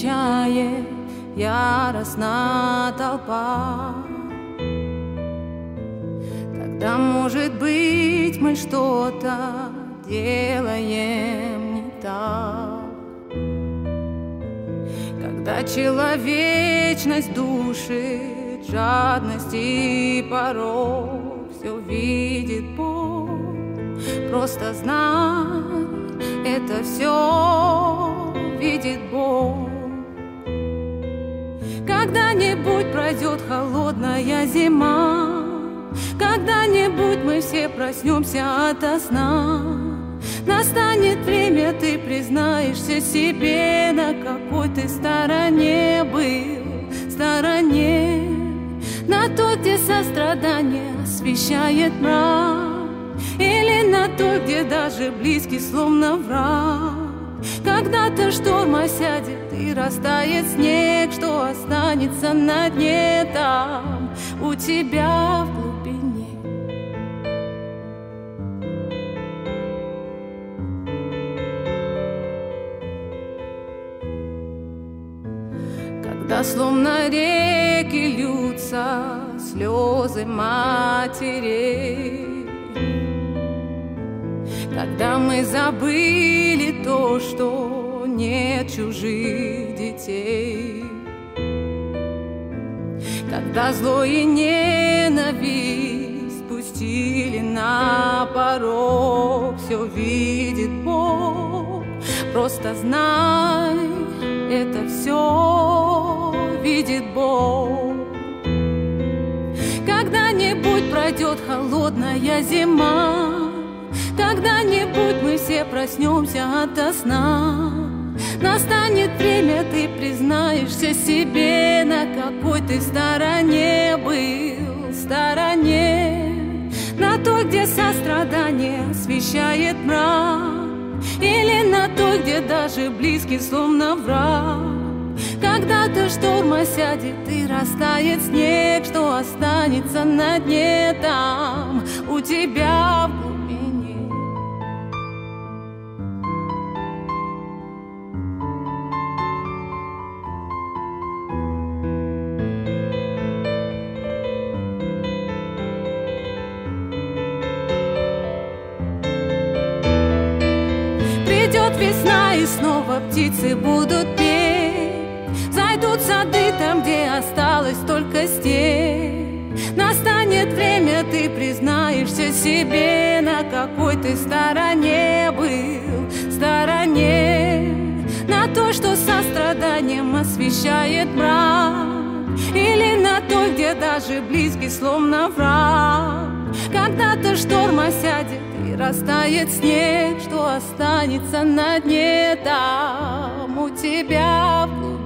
встречает яростная толпа. Тогда, может быть, мы что-то делаем не так. Когда человечность душит жадность и порок, все видит Бог. Просто знай, это все видит Бог. Когда-нибудь пройдет холодная зима, когда-нибудь мы все проснемся ото сна. Настанет время, ты признаешься себе, на какой ты стороне был, стороне. На той, где сострадание освещает мрак, или на той, где даже близкий словно враг. Когда-то шторм осядет и растает снег, что останется на дне там у тебя в глубине. Когда словно реки льются слезы матерей, когда мы забыли то, что нет чужих детей, когда зло и ненависть пустили на порог, все видит Бог. Просто знай, это все видит Бог. Когда-нибудь пройдет холодная зима, когда-нибудь мы все проснемся ото сна. Настанет время, ты признаешься себе, на какой ты стороне был, стороне. На той, где сострадание освещает мрак, или на той, где даже близкий словно враг. Когда-то шторм осядет и растает снег, что останется на дне там у тебя в глубине. Придет весна, и снова птицы будут петь, зайдут сады там, где осталась только степь. Настанет время, ты признаешься себе, на какой ты стороне был, стороне. На той, что состраданием освещает мрак, или на той, где даже близкий словно враг. Когда-то шторм осядет и растает снег, что останется на дне там у тебя в глубине.